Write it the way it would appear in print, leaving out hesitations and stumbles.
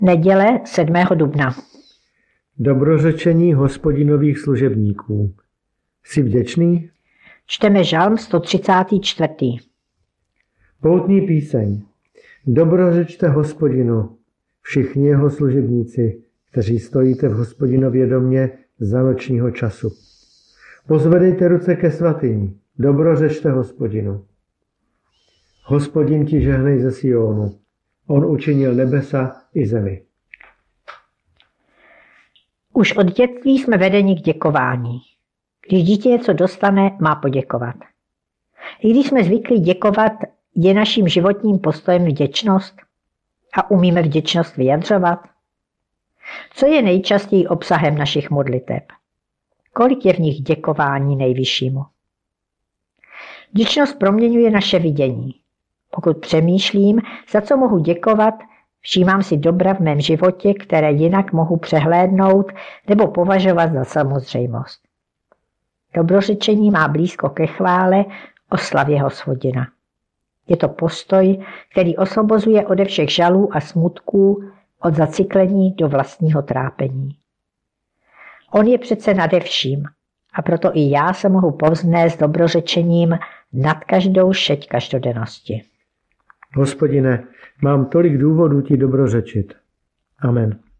Neděle 7. dubna. Dobrořečení Hospodinových služebníků. Jsi vděčný? Čteme Žalm 134. Poutní píseň. Dobrořečte Hospodinu, všichni jeho služebníci, kteří stojíte v Hospodinově domě za nočního času. Pozvedejte ruce ke svatyni, dobrořečte Hospodinu. Hospodin ti žehnej ze Sionu, on učinil nebesa i zemi. Už od dětství jsme vedeni k děkování. Když dítě něco dostane, má poděkovat. I když jsme zvyklí děkovat, je naším životním postojem vděčnost a umíme vděčnost vyjadřovat? Co je nejčastěji obsahem našich modliteb? Kolik je v nich děkování nejvyššímu? Vděčnost proměňuje naše vidění. Pokud přemýšlím, za co mohu děkovat, všímám si dobra v mém životě, které jinak mohu přehlédnout nebo považovat za samozřejmost. Dobrořečení má blízko ke chvále, oslavě Hospodina. Je to postoj, který osvobozuje ode všech žalů a smutků, od zacyklení do vlastního trápení. On je přece nade vším, a proto i já se mohu povznést dobrořečením nad každou šeť každodennosti. Hospodine, mám tolik důvodů ti dobrořečit. Amen.